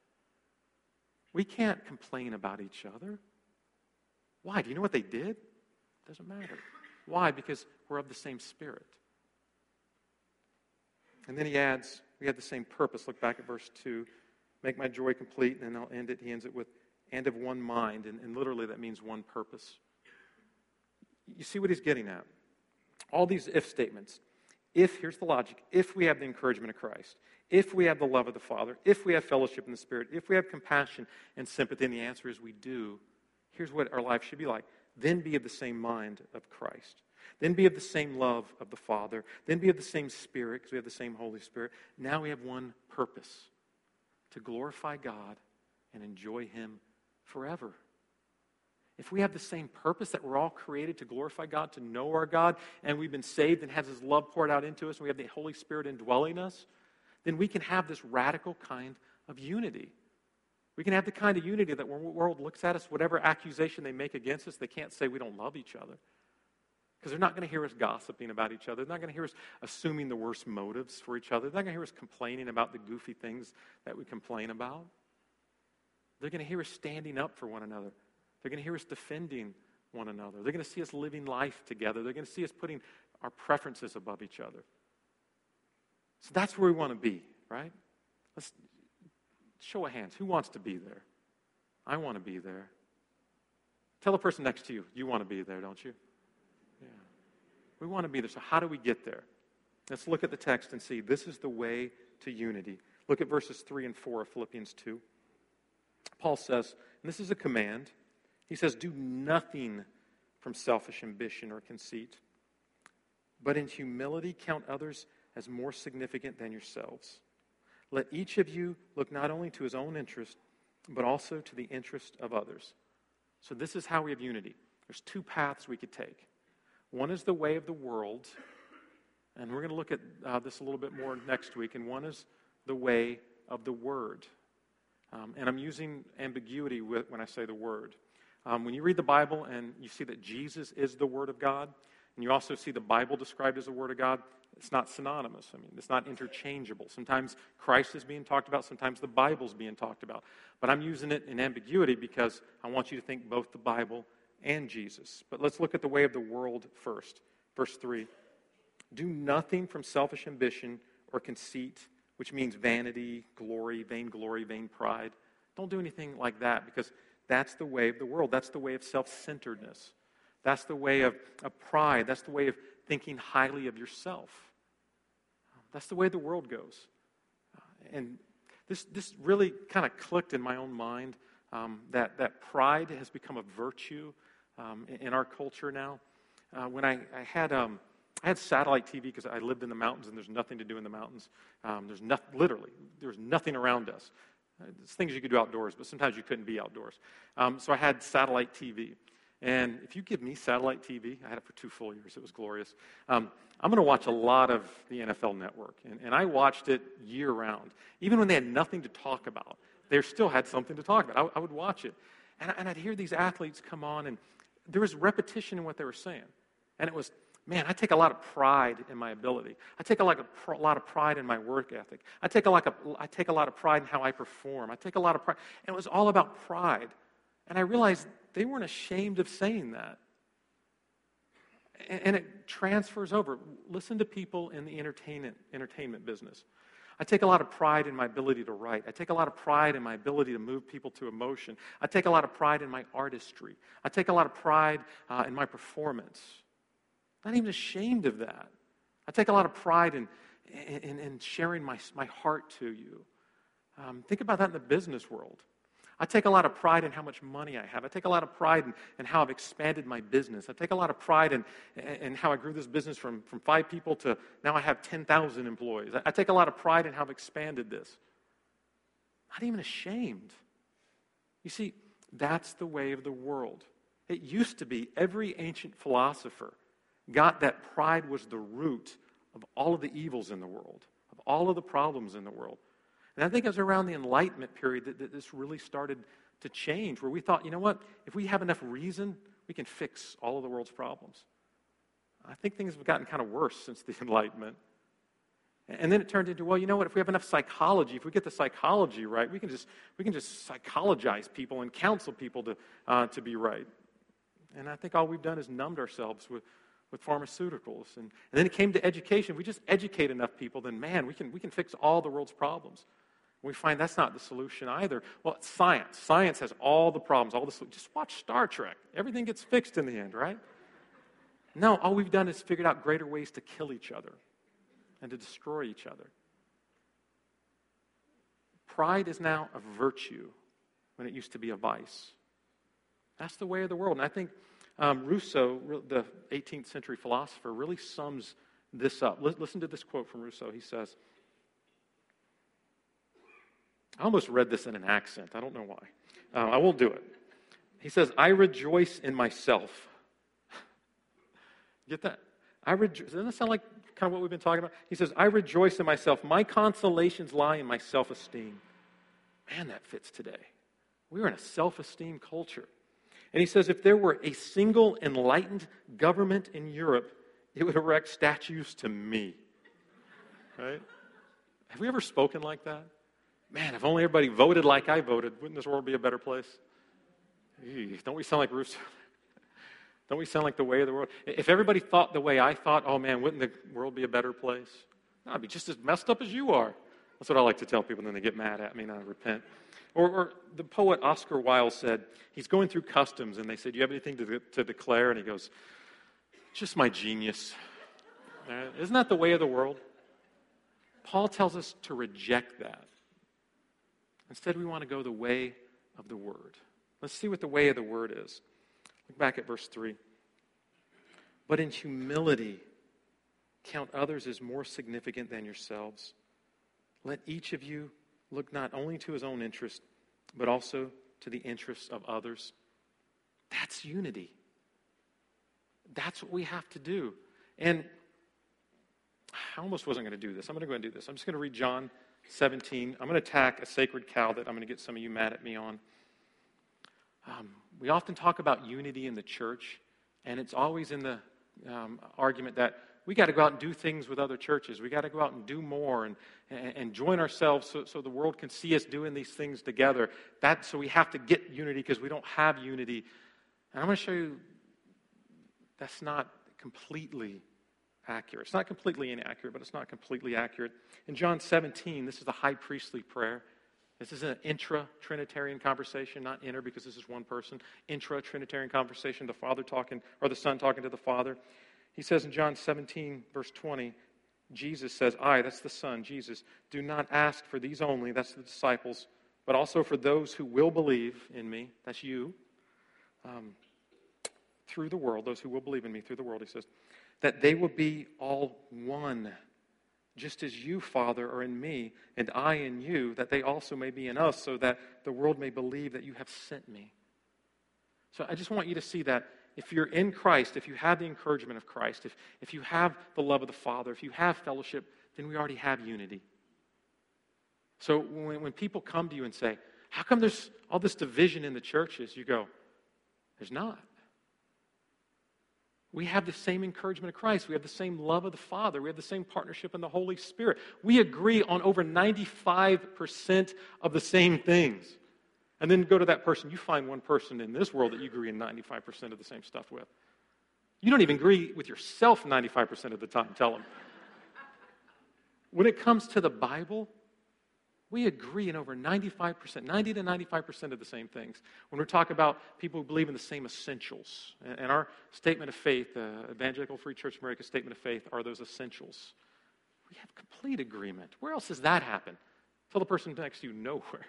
S1: We can't complain about each other. Why? Do you know what they did? It doesn't matter. Why? Because we're of the same Spirit. And then he adds, we have the same purpose. Look back at verse two. Make my joy complete, and then I'll end it. He ends it with, and of one mind. And, and literally that means one purpose. You see what he's getting at? All these if statements. If, here's the logic, if we have the encouragement of Christ, if we have the love of the Father, if we have fellowship in the Spirit, if we have compassion and sympathy, and the answer is we do, here's what our life should be like. Then be of the same mind of Christ. Then be of the same love of the Father. Then be of the same Spirit, because we have the same Holy Spirit. Now we have one purpose, to glorify God and enjoy Him forever. If we have the same purpose, that we're all created to glorify God, to know our God, and we've been saved and has His love poured out into us, and we have the Holy Spirit indwelling us, then we can have this radical kind of unity. We can have the kind of unity that when the world looks at us, whatever accusation they make against us, they can't say we don't love each other. Because they're not going to hear us gossiping about each other. They're not going to hear us assuming the worst motives for each other. They're not going to hear us complaining about the goofy things that we complain about. They're going to hear us standing up for one another. They're going to hear us defending one another. They're going to see us living life together. They're going to see us putting our preferences above each other. So that's where we want to be, right? Let's show of hands. Who wants to be there? I want to be there. Tell the person next to you, you want to be there, don't you? Yeah. We want to be there. So how do we get there? Let's look at the text and see. This is the way to unity. Look at verses three and four of Philippians two. Paul says, and this is a command, he says, do nothing from selfish ambition or conceit, but in humility count others as more significant than yourselves. Let each of you look not only to his own interest, but also to the interest of others. So this is how we have unity. There's two paths we could take. One is the way of the world, and we're going to look at uh, this a little bit more next week, and one is the way of the Word. Um, and I'm using ambiguity with, when I say the Word. Um, when you read the Bible and you see that Jesus is the Word of God, and you also see the Bible described as the Word of God, it's not synonymous. I mean, it's not interchangeable. Sometimes Christ is being talked about, sometimes the Bible's being talked about. But I'm using it in ambiguity because I want you to think both the Bible and Jesus. But let's look at the way of the world first. Verse three. Do nothing from selfish ambition or conceit, which means vanity, glory, vainglory, vain pride. Don't do anything like that, because that's the way of the world. That's the way of self-centeredness. That's the way of, of pride. That's the way of thinking highly of yourself. That's the way the world goes. Uh, and this this really kind of clicked in my own mind, um, that, that pride has become a virtue um, in, in our culture now. Uh, when I, I had... Um, I had satellite T V because I lived in the mountains and there's nothing to do in the mountains. Um, there's no, literally, there's nothing around us. Uh, there's things you could do outdoors, but sometimes you couldn't be outdoors. Um, so I had satellite T V. And if you give me satellite T V, I had it for two full years. It was glorious. Um, I'm going to watch a lot of the N F L Network. And, and I watched it year-round. Even when they had nothing to talk about, they still had something to talk about. I, I would watch it. And, and I'd hear these athletes come on, and there was repetition in what they were saying. And it was, man, I take a lot of pride in my ability. I take a lot of, a lot of pride in my work ethic. I take, a lot of, I take a lot of pride in how I perform. I take a lot of pride. And it was all about pride. And I realized they weren't ashamed of saying that. And, and it transfers over. Listen to people in the entertainment, entertainment business. I take a lot of pride in my ability to write. I take a lot of pride in my ability to move people to emotion. I take a lot of pride in my artistry. I take a lot of pride uh, in my performance. Not even ashamed of that. I take a lot of pride in, in, in sharing my, my heart to you. Um, think about that in the business world. I take a lot of pride in how much money I have. I take a lot of pride in, in how I've expanded my business. I take a lot of pride in, in how I grew this business from, from five people to now I have ten thousand employees. I, I take a lot of pride in how I've expanded this. Not even ashamed. You see, that's the way of the world. It used to be every ancient philosopher got that pride was the root of all of the evils in the world, of all of the problems in the world. And I think it was around the Enlightenment period that, that this really started to change, where we thought, you know what, if we have enough reason, we can fix all of the world's problems. I think things have gotten kind of worse since the Enlightenment. And then it turned into, well, you know what, if we have enough psychology, if we get the psychology right, we can just we can just psychologize people and counsel people to uh, to be right. And I think all we've done is numbed ourselves with with pharmaceuticals. And, and then it came to education. If we just educate enough people, then man, we can we can fix all the world's problems. And we find that's not the solution either. Well, it's science. Science has all the problems, all the solutions. Just watch Star Trek. Everything gets fixed in the end, right? No, all we've done is figured out greater ways to kill each other and to destroy each other. Pride is now a virtue when it used to be a vice. That's the way of the world. And I think Um, Rousseau, the eighteenth century philosopher, really sums this up. Listen to this quote from Rousseau. He says, I almost read this in an accent. I don't know why. Uh, I won't do it. He says, I rejoice in myself. Get that? I rejo- Doesn't that sound like kind of what we've been talking about? He says, I rejoice in myself. My consolations lie in my self-esteem. Man, that fits today. We're in a self-esteem culture. And he says, if there were a single enlightened government in Europe, it would erect statues to me. Right? Have we ever spoken like that? Man, if only everybody voted like I voted, wouldn't this world be a better place? Eesh, don't we sound like Russo? Don't we sound like the way of the world? If everybody thought the way I thought, oh man, wouldn't the world be a better place? No, I'd be just as messed up as you are. That's what I like to tell people, and then they get mad at me and I repent. Or, or the poet Oscar Wilde said, he's going through customs, and they said, do you have anything to, to declare? And he goes, just my genius. Uh, isn't that the way of the world? Paul tells us to reject that. Instead, we want to go the way of the Word. Let's see what the way of the Word is. Look back at verse three. But in humility, count others as more significant than yourselves. Let each of you look not only to his own interest, but also to the interests of others. That's unity. That's what we have to do. And I almost wasn't going to do this. I'm going to go and do this. I'm just going to read John seventeen. I'm going to attack a sacred cow that I'm going to get some of you mad at me on. Um, we often talk about unity in the church, and it's always in the um, argument that we got to go out and do things with other churches. We got to go out and do more and, and, and join ourselves so, so the world can see us doing these things together. That, so we have to get unity because we don't have unity. And I'm going to show you that's not completely accurate. It's not completely inaccurate, but it's not completely accurate. In John seventeen, this is the high priestly prayer. This is an intra-Trinitarian conversation, not inner because this is one person. Intra-Trinitarian conversation, the Father talking, or the Son talking to the Father. He says in John seventeen, verse twenty, Jesus says, I, that's the Son, Jesus, do not ask for these only, that's the disciples, but also for those who will believe in me, that's you, um, through the world, those who will believe in me through the world, he says, that they will be all one, just as you, Father, are in me, and I in you, that they also may be in us, so that the world may believe that you have sent me. So I just want you to see that if you're in Christ, if you have the encouragement of Christ, if, if you have the love of the Father, if you have fellowship, then we already have unity. So when, when people come to you and say, how come there's all this division in the churches? You go, there's not. We have the same encouragement of Christ. We have the same love of the Father. We have the same partnership in the Holy Spirit. We agree on over ninety-five percent of the same things. And then go to that person. You find one person in this world that you agree in ninety-five percent of the same stuff with. You don't even agree with yourself ninety-five percent of the time. Tell them. When it comes to the Bible, we agree in over ninety-five percent, ninety to ninety-five percent of the same things. When we're talking about people who believe in the same essentials, and our statement of faith, uh, Evangelical Free Church America's statement of faith, are those essentials. We have complete agreement. Where else does that happen? Tell the person next to you, nowhere.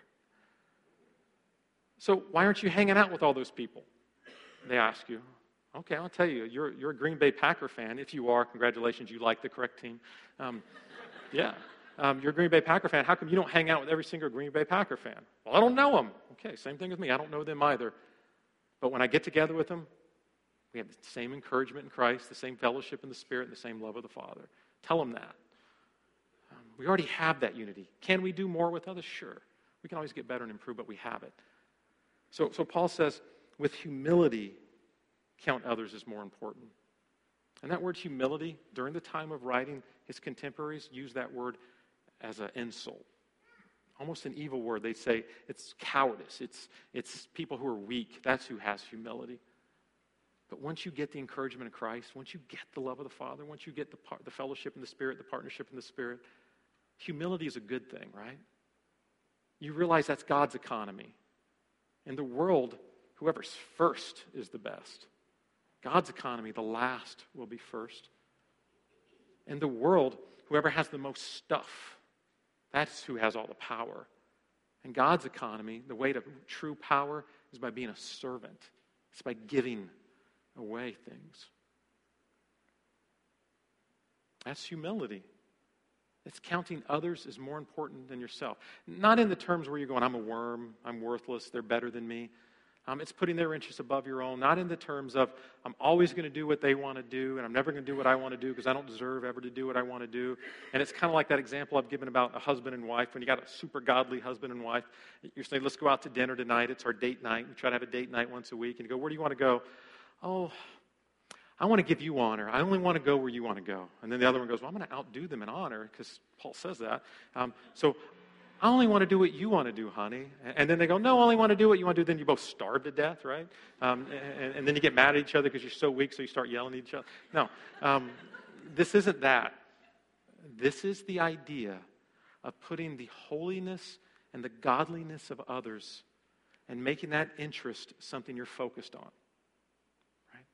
S1: So why aren't you hanging out with all those people? They ask you. Okay, I'll tell you, you're, you're a Green Bay Packer fan. If you are, congratulations, you like the correct team. Um, yeah. Um, you're a Green Bay Packer fan. How come you don't hang out with every single Green Bay Packer fan? Well, I don't know them. Okay, same thing with me. I don't know them either. But when I get together with them, we have the same encouragement in Christ, the same fellowship in the Spirit, and the same love of the Father. Tell them that. Um, we already have that unity. Can we do more with others? Sure. We can always get better and improve, but we have it. So, so Paul says, with humility, count others as more important. And that word humility, during the time of writing, his contemporaries used that word as an insult. Almost an evil word. They'd say it's cowardice. It's, it's people who are weak. That's who has humility. But once you get the encouragement of Christ, once you get the love of the Father, once you get the, par- the fellowship in the Spirit, the partnership in the Spirit, humility is a good thing, right? You realize that's God's economy. In the world, whoever's first is the best. God's economy, the last will be first. In the world, whoever has the most stuff, that's who has all the power. In God's economy, the way to true power is by being a servant. It's by giving away things. That's humility. It's counting others as more important than yourself. Not in the terms where you're going, I'm a worm, I'm worthless, they're better than me. Um, it's putting their interests above your own. Not in the terms of, I'm always going to do what they want to do, and I'm never going to do what I want to do because I don't deserve ever to do what I want to do. And it's kind of like that example I've given about a husband and wife. When you got a super godly husband and wife, you're saying, let's go out to dinner tonight. It's our date night. We try to have a date night once a week. And you go, where do you want to go? Oh, I want to give you honor. I only want to go where you want to go. And then the other one goes, well, I'm going to outdo them in honor because Paul says that. Um, so I only want to do what you want to do, honey. And then they go, no, I only want to do what you want to do. Then you both starve to death, right? Um, and, and then you get mad at each other because you're so weak, so you start yelling at each other. No, um, this isn't that. This is the idea of putting the holiness and the godliness of others and making that interest something you're focused on. Right?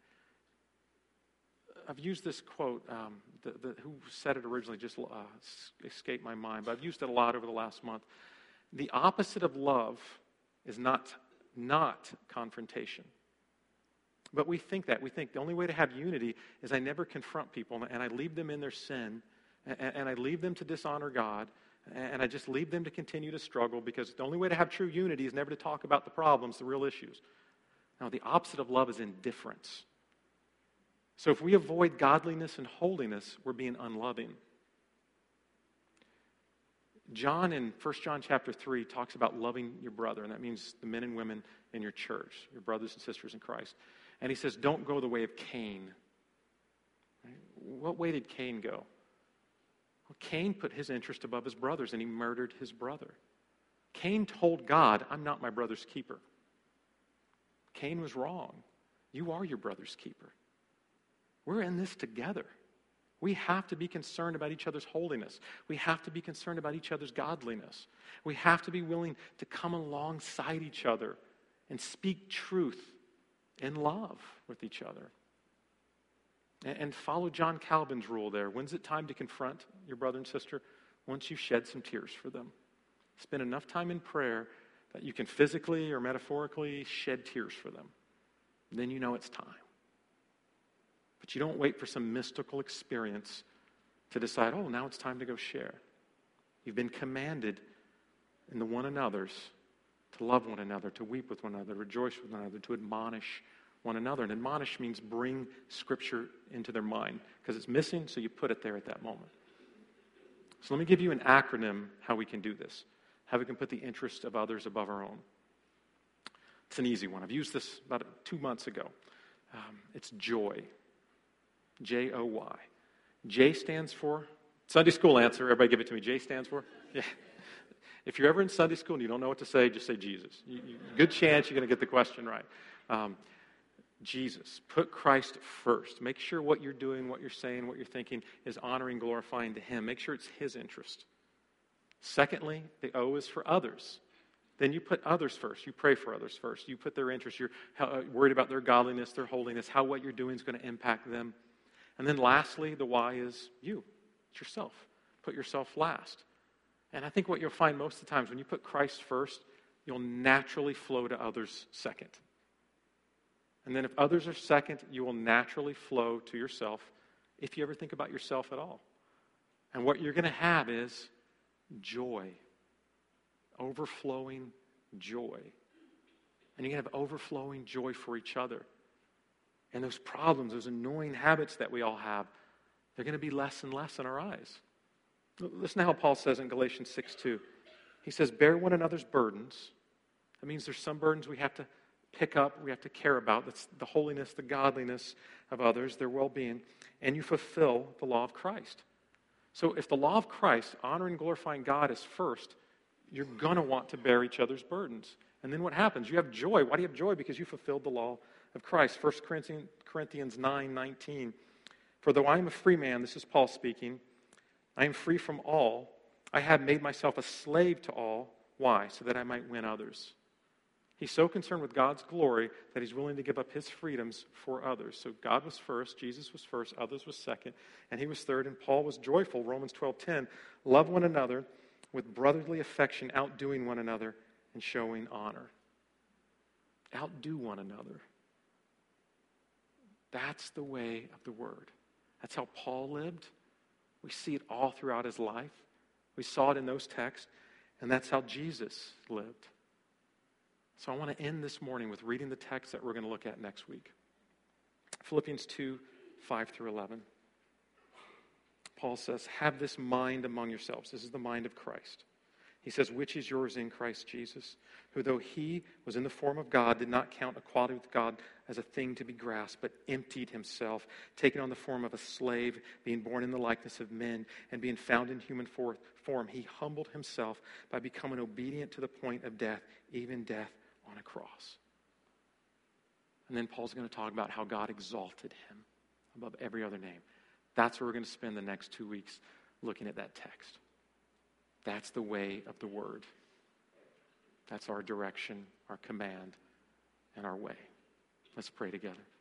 S1: I've used this quote, um, the, the, who said it originally just uh, escaped my mind, but I've used it a lot over the last month. The opposite of love is not, not confrontation. But we think that. We think the only way to have unity is I never confront people and I leave them in their sin and, and I leave them to dishonor God and I just leave them to continue to struggle because the only way to have true unity is never to talk about the problems, the real issues. Now, the opposite of love is indifference. So if we avoid godliness and holiness, we're being unloving. John in First John chapter three talks about loving your brother, and that means the men and women in your church, your brothers and sisters in Christ. And he says, don't go the way of Cain. Right? What way did Cain go? Well, Cain put his interest above his brother's, and he murdered his brother. Cain told God, I'm not my brother's keeper. Cain was wrong. You are your brother's keeper. We're in this together. We have to be concerned about each other's holiness. We have to be concerned about each other's godliness. We have to be willing to come alongside each other and speak truth in love with each other. And follow John Calvin's rule there. When's it time to confront your brother and sister? Once you've shed some tears for them. Spend enough time in prayer that you can physically or metaphorically shed tears for them. Then you know it's time. But you don't wait for some mystical experience to decide, oh, now it's time to go share. You've been commanded in the one another's to love one another, to weep with one another, to rejoice with one another, to admonish one another. And admonish means bring Scripture into their mind because it's missing, so you put it there at that moment. So let me give you an acronym how we can do this, how we can put the interest of others above our own. It's an easy one. I've used this about two months ago. Um, it's joy. J O Y. J stands for, Sunday school answer, everybody give it to me. J stands for? Yeah. If you're ever in Sunday school and you don't know what to say, just say Jesus. You, you, good chance you're going to get the question right. Um, Jesus. Put Christ first. Make sure what you're doing, what you're saying, what you're thinking is honoring, glorifying to Him. Make sure it's His interest. Secondly, the O is for others. Then you put others first. You pray for others first. You put their interest. You're worried about their godliness, their holiness, how what you're doing is going to impact them. And then lastly, the Y is you. It's yourself. Put yourself last. And I think what you'll find most of the times when you put Christ first, you'll naturally flow to others second. And then if others are second, you will naturally flow to yourself if you ever think about yourself at all. And what you're going to have is joy. Overflowing joy. And you're going to have overflowing joy for each other. And those problems, those annoying habits that we all have, they're going to be less and less in our eyes. Listen to how Paul says in Galatians six two. He says, bear one another's burdens. That means there's some burdens we have to pick up, we have to care about. That's the holiness, the godliness of others, their well-being. And you fulfill the law of Christ. So if the law of Christ, honoring and glorifying God is first, you're going to want to bear each other's burdens. And then what happens? You have joy. Why do you have joy? Because you fulfilled the law of Christ. First Corinthians nine nineteen. For though I am a free man, this is Paul speaking, I am free from all. I have made myself a slave to all. Why? So that I might win others. He's so concerned with God's glory that he's willing to give up his freedoms for others. So God was first, Jesus was first, others was second, and he was third, and Paul was joyful. Romans twelve ten. Love one another with brotherly affection, outdoing one another and showing honor. Outdo one another. That's the way of the Word. That's how Paul lived. We see it all throughout his life. We saw it in those texts, and that's how Jesus lived. So I want to end this morning with reading the text that we're going to look at next week. Philippians two, five through eleven. Paul says, have this mind among yourselves. This is the mind of Christ. He He says, which is yours in Christ Jesus, who though he was in the form of God, did not count equality with God as a thing to be grasped, but emptied himself, taking on the form of a slave, being born in the likeness of men, and being found in human for- form. He humbled himself by becoming obedient to the point of death, even death on a cross. And then Paul's going to talk about how God exalted him above every other name. That's where we're going to spend the next two weeks looking at that text. That's the way of the word. That's our direction, our command, and our way. Let's pray together.